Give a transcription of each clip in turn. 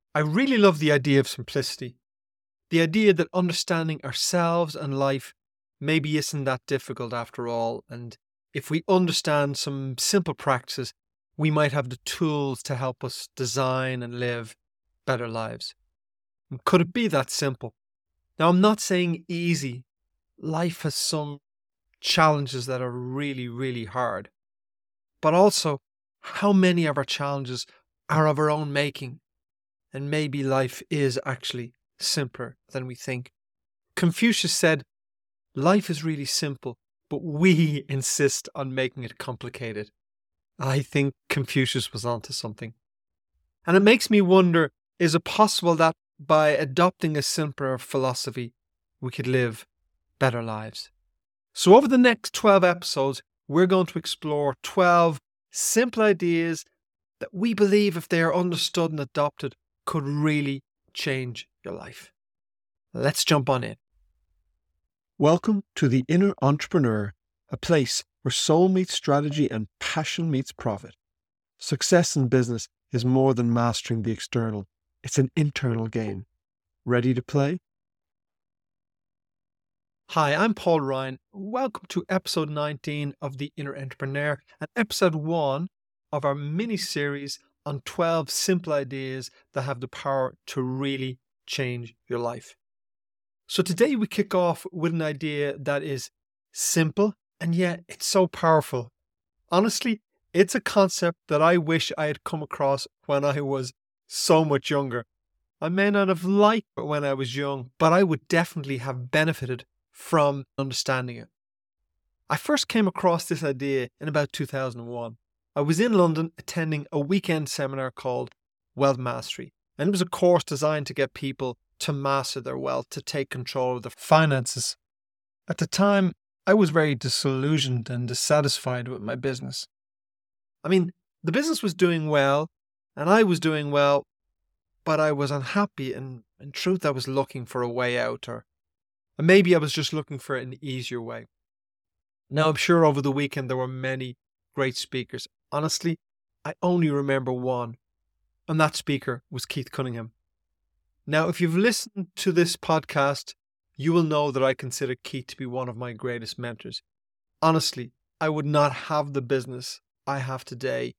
I really love the idea of simplicity. The idea that understanding ourselves and life maybe isn't that difficult after all. And if we understand some simple practices, we might have the tools to help us design and live better lives. And could it be that simple? Now, I'm not saying easy. Life has some challenges that are really, really hard. But also, how many of our challenges are of our own making? And maybe life is actually simpler than we think. Confucius said, life is really simple, but we insist on making it complicated. I think Confucius was onto something. And it makes me wonder, is it possible that by adopting a simpler philosophy, we could live better lives? So over the next 12 episodes, we're going to explore 12 simple ideas that we believe, if they are understood and adopted, could really change your life. Let's jump on in. Welcome to The Inner Entrepreneur, a place where soul meets strategy and passion meets profit. Success in business is more than mastering the external. It's an internal game. Ready to play? Hi, I'm Paul Ryan. Welcome to episode 19 of The Inner Entrepreneur and episode 1 of our mini-series on 12 simple ideas that have the power to really change your life. So today we kick off with an idea that is simple and yet it's so powerful. Honestly, it's a concept that I wish I had come across when I was so much younger. I may not have liked it when I was young, but I would definitely have benefited from understanding it. I first came across this idea in about 2001. I was in London attending a weekend seminar called Wealth Mastery, and it was a course designed to get people to master their wealth, to take control of their finances. At the time, I was very disillusioned and dissatisfied with my business. I mean, the business was doing well, and I was doing well, but I was unhappy, and in truth, I was looking for a way out, or maybe I was just looking for an easier way. Now, I'm sure over the weekend there were many great speakers. Honestly, I only remember one, and that speaker was Keith Cunningham. Now, if you've listened to this podcast, you will know that I consider Keith to be one of my greatest mentors. Honestly, I would not have the business I have today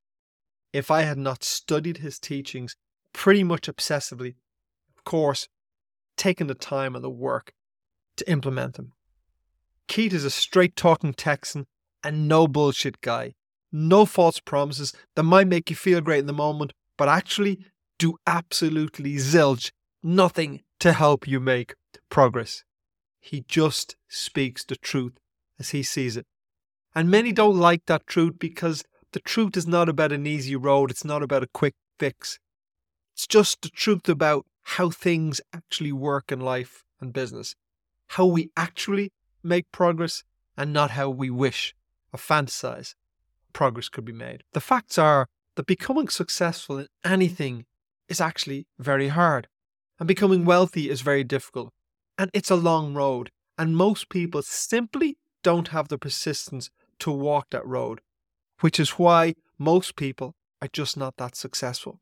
if I had not studied his teachings pretty much obsessively. Of course, taken the time and the work to implement them. Keith is a straight-talking Texan and no bullshit guy. No false promises that might make you feel great in the moment, but actually do absolutely zilch nothing to help you make progress. He just speaks the truth as he sees it. And many don't like that truth because the truth is not about an easy road. It's not about a quick fix. It's just the truth about how things actually work in life and business. How we actually make progress and not how we wish or fantasize progress could be made. The facts are that becoming successful in anything is actually very hard, and becoming wealthy is very difficult, and it's a long road, and most people simply don't have the persistence to walk that road, which is why most people are just not that successful.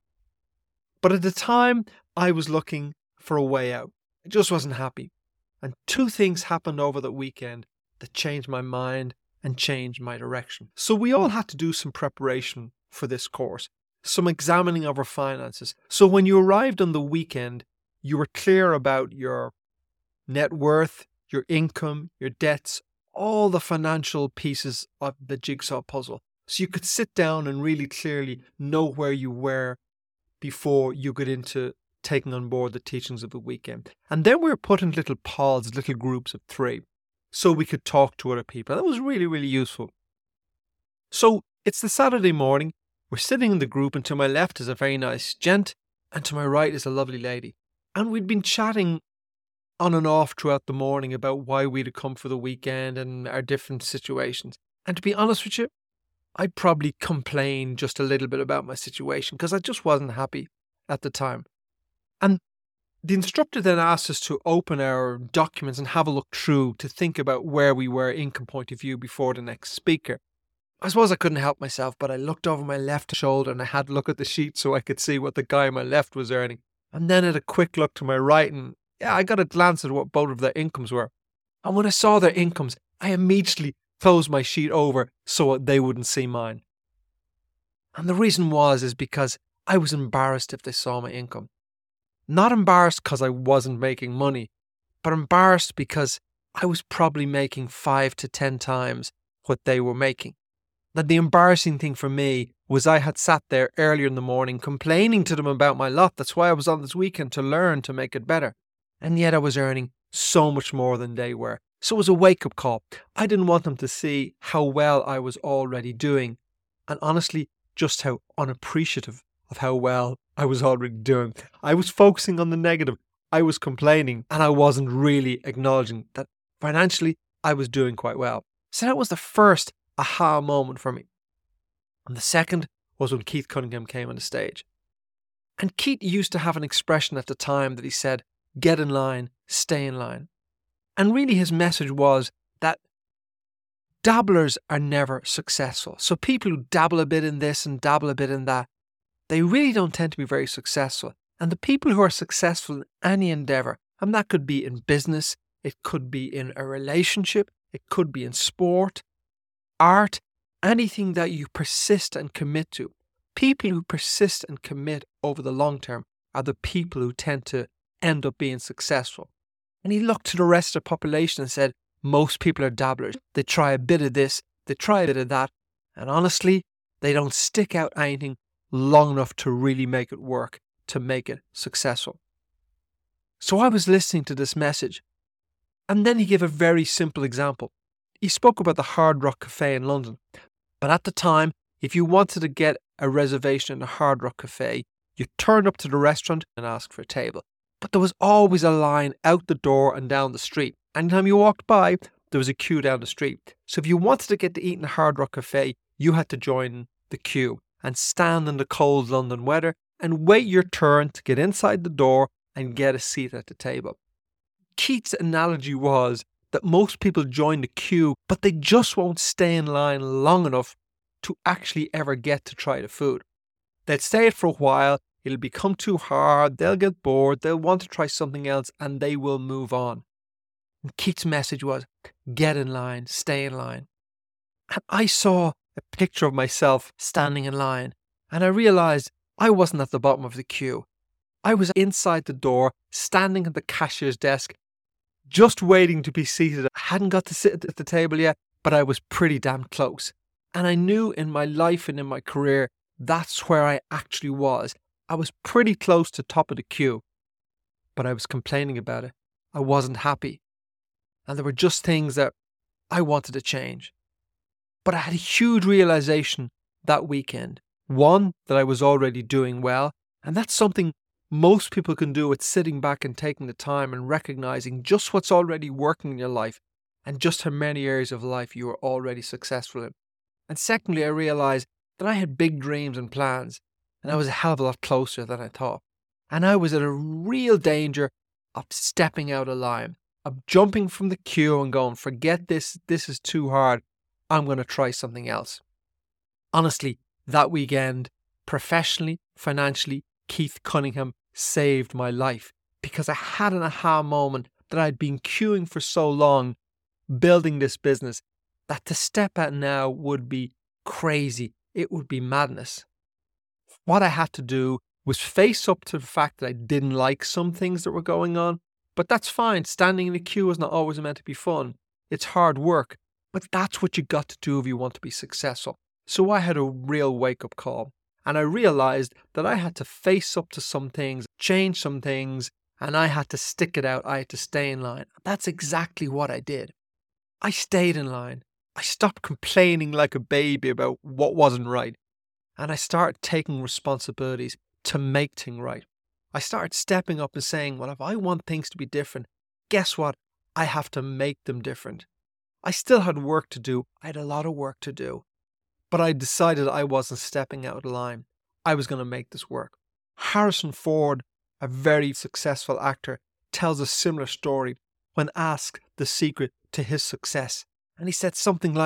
But at the time, I was looking for a way out. I just wasn't happy. And two things happened over the weekend that changed my mind and changed my direction. So we all had to do some preparation for this course, some examining of our finances. So when you arrived on the weekend, you were clear about your net worth, your income, your debts, all the financial pieces of the jigsaw puzzle. So you could sit down and really clearly know where you were before you got into taking on board the teachings of the weekend. And then we were put in little pods, little groups of 3, so we could talk to other people. That was really, really useful. So it's the Saturday morning. We're sitting in the group, and to my left is a very nice gent, and to my right is a lovely lady. And we'd been chatting on and off throughout the morning about why we'd have come for the weekend and our different situations. And to be honest with you, I probably complained just a little bit about my situation because I just wasn't happy at the time. And the instructor then asked us to open our documents and have a look through to think about where we were income point of view before the next speaker. I suppose I couldn't help myself, but I looked over my left shoulder and I had to look at the sheet so I could see what the guy on my left was earning. And then I had a quick look to my right and I got a glance at what both of their incomes were. And when I saw their incomes, I immediately closed my sheet over so they wouldn't see mine. And the reason is because I was embarrassed if they saw my income. Not embarrassed because I wasn't making money, but embarrassed because I was probably making 5 to 10 times what they were making. That the embarrassing thing for me was I had sat there earlier in the morning complaining to them about my lot. That's why I was on this weekend, to learn to make it better. And yet I was earning so much more than they were. So it was a wake-up call. I didn't want them to see how well I was already doing, and honestly, just how unappreciative of how well I was already doing. I was focusing on the negative. I was complaining, and I wasn't really acknowledging that financially I was doing quite well. So that was the first aha moment for me. And the second was when Keith Cunningham came on the stage. And Keith used to have an expression at the time that he said, get in line, stay in line. And really his message was that dabblers are never successful. So people who dabble a bit in this and dabble a bit in that, they really don't tend to be very successful. And the people who are successful in any endeavor, and that could be in business, it could be in a relationship, it could be in sport, art, anything that you persist and commit to. People who persist and commit over the long term are the people who tend to end up being successful. And he looked to the rest of the population and said, most people are dabblers. They try a bit of this, they try a bit of that, and honestly, they don't stick out anything long enough to really make it work, to make it successful. So I was listening to this message, and then he gave a very simple example. He spoke about the Hard Rock Cafe in London. But at the time, if you wanted to get a reservation in the Hard Rock Cafe, you turned up to the restaurant and asked for a table. But there was always a line out the door and down the street. Anytime you walked by, there was a queue down the street. So if you wanted to get to eat in the Hard Rock Cafe, you had to join the queue and stand in the cold London weather and wait your turn to get inside the door and get a seat at the table. Keith's analogy was that most people join the queue, but they just won't stay in line long enough to actually ever get to try the food. They'll stay it for a while, it'll become too hard, they'll get bored, they'll want to try something else, and they will move on. And Keith's message was, get in line, stay in line. And I saw a picture of myself standing in line, and I realised I wasn't at the bottom of the queue. I was inside the door, standing at the cashier's desk, just waiting to be seated. I hadn't got to sit at the table yet, but I was pretty damn close. And I knew in my life and in my career, that's where I actually was. I was pretty close to top of the queue, but I was complaining about it. I wasn't happy. And there were just things that I wanted to change. But I had a huge realization that weekend. One, that I was already doing well, and that's something most people can do. It's sitting back and taking the time and recognizing just what's already working in your life and just how many areas of life you are already successful in. And secondly, I realized that I had big dreams and plans, and I was a hell of a lot closer than I thought. And I was at a real danger of stepping out of line, of jumping from the queue and going, forget this is too hard, I'm going to try something else. Honestly, that weekend, professionally, financially, Keith Cunningham saved my life because I had an aha moment that I'd been queuing for so long, building this business, that to step out now would be crazy. It would be madness. What I had to do was face up to the fact that I didn't like some things that were going on, but that's fine. Standing in the queue is not always meant to be fun. It's hard work, but that's what you got to do if you want to be successful. So I had a real wake-up call. And I realized that I had to face up to some things, change some things, and I had to stick it out. I had to stay in line. That's exactly what I did. I stayed in line. I stopped complaining like a baby about what wasn't right. And I started taking responsibilities to make things right. I started stepping up and saying, well, if I want things to be different, guess what? I have to make them different. I still had work to do. I had a lot of work to do. But I decided I wasn't stepping out of line. I was going to make this work. Harrison Ford, a very successful actor, tells a similar story when asked the secret to his success. And he said something like,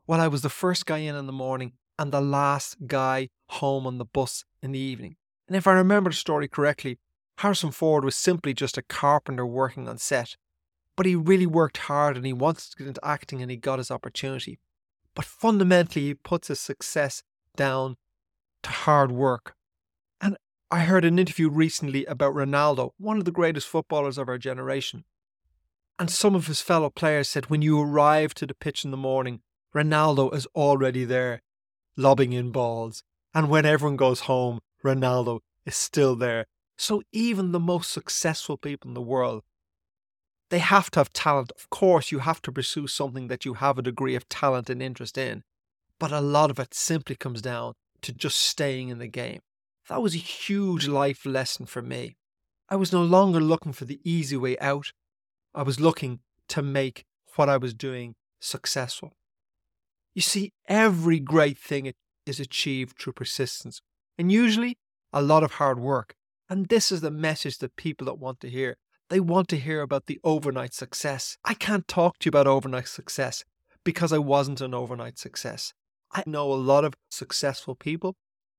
Well, I was the first guy in the morning and the last guy home on the bus in the evening. And if I remember the story correctly, Harrison Ford was simply just a carpenter working on set. But he really worked hard and he wanted to get into acting and he got his opportunity. But fundamentally, he puts his success down to hard work. And I heard an interview recently about Ronaldo, one of the greatest footballers of our generation. And some of his fellow players said when you arrive to the pitch in the morning, Ronaldo is already there, lobbing in balls. And when everyone goes home, Ronaldo is still there. So even the most successful people in the world, they have to have talent. Of course, you have to pursue something that you have a degree of talent and interest in. But a lot of it simply comes down to just staying in the game. That was a huge life lesson for me. I was no longer looking for the easy way out. I was looking to make what I was doing successful. You see, every great thing is achieved through persistence, and usually a lot of hard work. And this is the message that people that want to hear. They want to hear about the overnight success. I can't talk to you about overnight success because I wasn't an overnight success. I know a lot of successful people.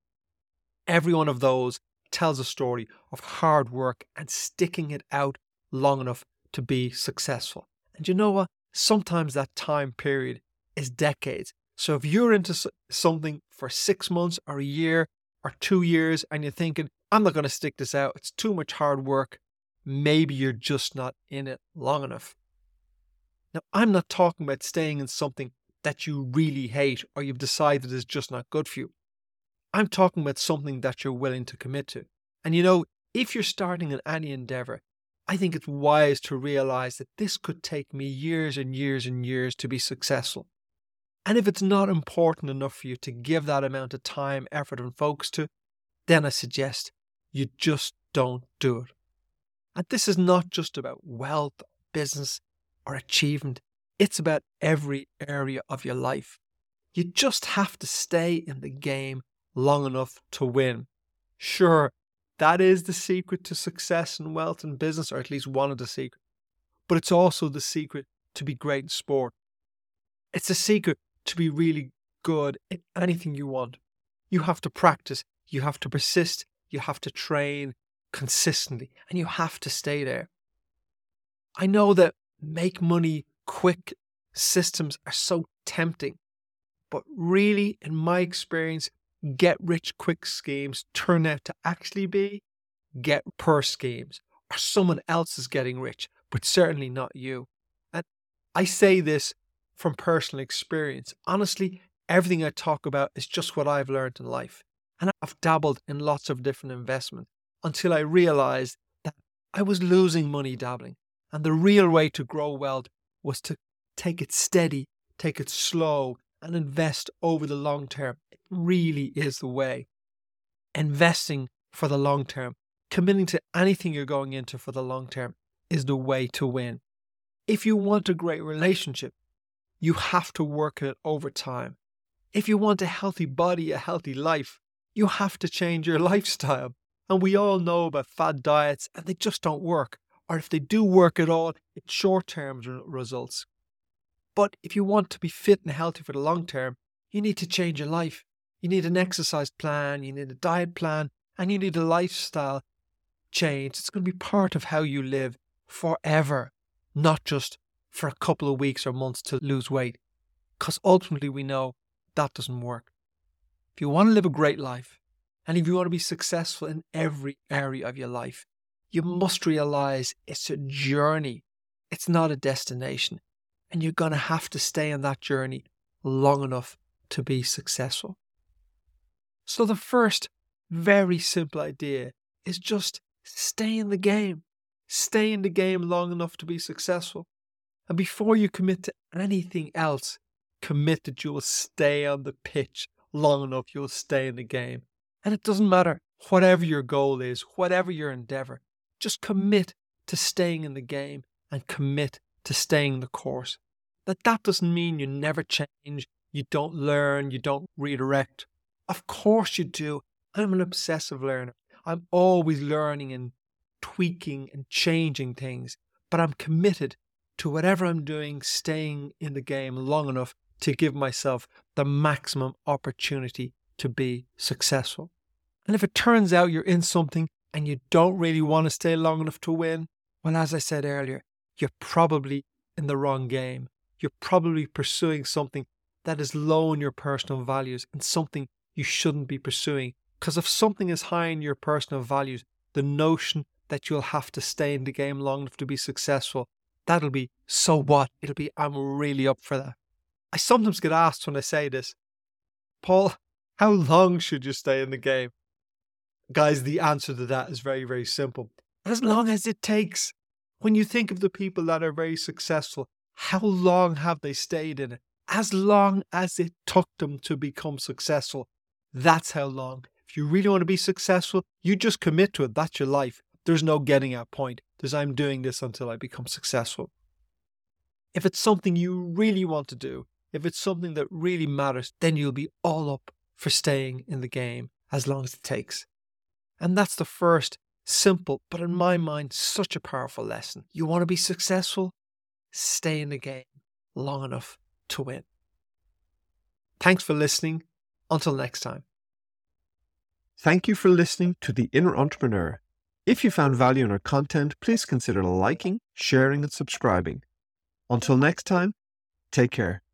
Every one of those tells a story of hard work and sticking it out long enough to be successful. And you know what? Sometimes that time period is decades. So if you're into something for 6 months or a year or 2 years and you're thinking, I'm not going to stick this out, it's too much hard work, maybe you're just not in it long enough. Now, I'm not talking about staying in something that you really hate or you've decided is just not good for you. I'm talking about something that you're willing to commit to. And you know, if you're starting in any endeavor, I think it's wise to realize that this could take me years and years and years to be successful. And if it's not important enough for you to give that amount of time, effort, and focus to, then I suggest you just don't do it. And this is not just about wealth, business, or achievement. It's about every area of your life. You just have to stay in the game long enough to win. Sure, that is the secret to success and wealth and business, or at least one of the secrets. But it's also the secret to be great in sport. It's the secret to be really good in anything you want. You have to practice, you have to persist, you have to train consistently, and you have to stay there. I know that make money quick systems are so tempting, but really, in my experience, get rich quick schemes turn out to actually be get poor schemes, or someone else is getting rich, but certainly not you. And I say this from personal experience. Honestly, everything I talk about is just what I've learned in life. And I've dabbled in lots of different investments until I realized that I was losing money dabbling. And the real way to grow wealth was to take it steady, take it slow, and invest over the long term. It really is the way. Investing for the long term, committing to anything you're going into for the long term is the way to win. If you want a great relationship, you have to work at it over time. If you want a healthy body, a healthy life, you have to change your lifestyle. And we all know about fad diets and they just don't work. Or if they do work at all, it's short-term results. But if you want to be fit and healthy for the long term, you need to change your life. You need an exercise plan, you need a diet plan, and you need a lifestyle change. It's going to be part of how you live forever, not just for a couple of weeks or months to lose weight. Because ultimately we know that doesn't work. If you want to live a great life, and if you want to be successful in every area of your life, you must realize it's a journey. It's not a destination. And you're going to have to stay on that journey long enough to be successful. So the first very simple idea is just stay in the game. Stay in the game long enough to be successful. And before you commit to anything else, commit that you will stay on the pitch long enough, you'll stay in the game. And it doesn't matter whatever your goal is, whatever your endeavor, just commit to staying in the game and commit to staying the course. That doesn't mean you never change, you don't learn, you don't redirect. Of course you do. I'm an obsessive learner. I'm always learning and tweaking and changing things, but I'm committed to whatever I'm doing, staying in the game long enough to give myself the maximum opportunity to be successful. And if it turns out you're in something and you don't really want to stay long enough to win, well, as I said earlier, you're probably in the wrong game. You're probably pursuing something that is low in your personal values and something you shouldn't be pursuing. Because if something is high in your personal values, the notion that you'll have to stay in the game long enough to be successful, that'll be, so what? It'll be, I'm really up for that. I sometimes get asked when I say this, Paul, how long should you stay in the game? Guys, the answer to that is very, very simple. As long as it takes. When you think of the people that are very successful, how long have they stayed in it? As long as it took them to become successful. That's how long. If you really want to be successful, you just commit to it. That's your life. There's no getting out point. There's I'm doing this until I become successful. If it's something you really want to do, if it's something that really matters, then you'll be all up for staying in the game as long as it takes. And that's the first simple, but in my mind, such a powerful lesson. You want to be successful? Stay in the game long enough to win. Thanks for listening. Until next time. Thank you for listening to The Inner Entrepreneur. If you found value in our content, please consider liking, sharing, and subscribing. Until next time, take care.